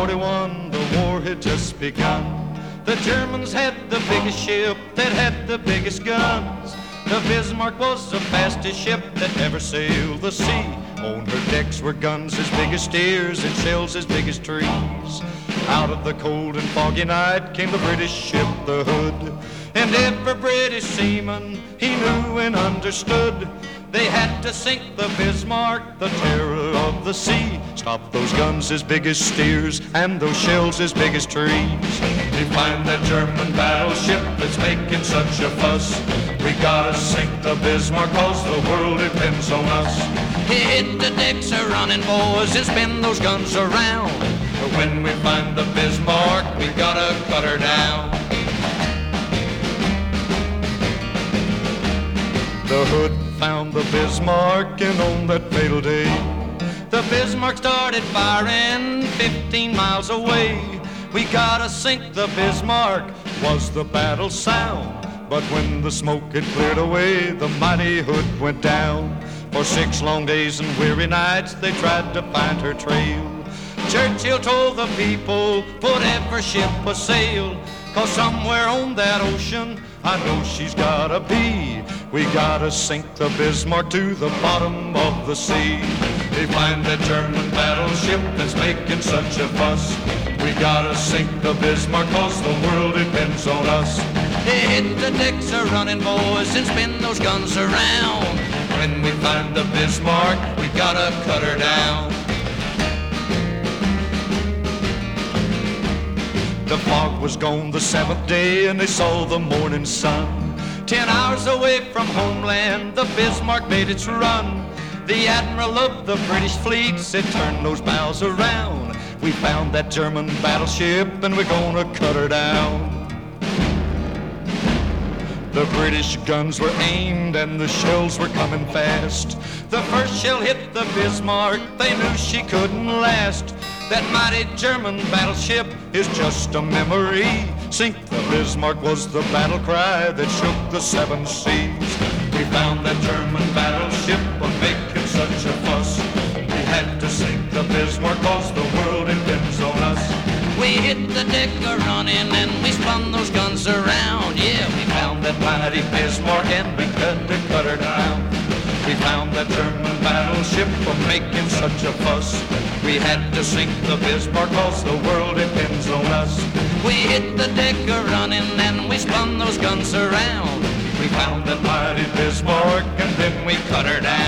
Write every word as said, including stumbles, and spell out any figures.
forty-one, the war had just begun. The Germans had the biggest ship that had the biggest guns. The Bismarck was the fastest ship that ever sailed the sea. On her decks were guns as big as steers and shells as big as trees. Out of the cold and foggy night came the British ship, the Hood. And every British seaman, he knew and understood, they had to sink the Bismarck, the terror of the sea. Stop those guns as big as steers and those shells as big as trees. We find that German battleship that's making such a fuss. We gotta sink the Bismarck cause the world depends on us. Hit the decks a running, boys, and spin those guns around. But when we find the Bismarck, we gotta cut her down. The Hood found the Bismarck, and on that fatal day, the Bismarck started firing fifteen miles away. We gotta sink the Bismarck, was the battle sound. But when the smoke had cleared away, the mighty Hood went down. For six long days and weary nights, they tried to find her trail. Churchill told the people, put every ship a sail, cause somewhere on that ocean, I know she's gotta be. We gotta sink the Bismarck to the bottom of the sea. They find that German battleship that's making such a fuss. We gotta sink the Bismarck cause the world depends on us. Hit the decks a running, boys, and spin those guns around. When we find the Bismarck, we gotta cut her down. The fog was gone the seventh day and they saw the morning sun. Ten hours away from homeland, the Bismarck made its run. The admiral of the British fleet said, turn those bows around. We found that German battleship and we're gonna cut her down. The British guns were aimed and the shells were coming fast. The first shell hit the Bismarck, they knew she couldn't last. That mighty German battleship is just a memory. Sink the Bismarck was the battle cry that shook the seven seas. We found that German battleship was making such a fuss. We had to sink the Bismarck cause the world depends on us. We hit the deck a running and we spun those guns around. Yeah, we found that mighty Bismarck and we cut, we cut her down. We found that German battleship for making such a fuss. We had to sink the Bismarck cause the world depends on us. We hit the deck a running and we spun those guns around. We found that mighty Bismarck and then we cut her down.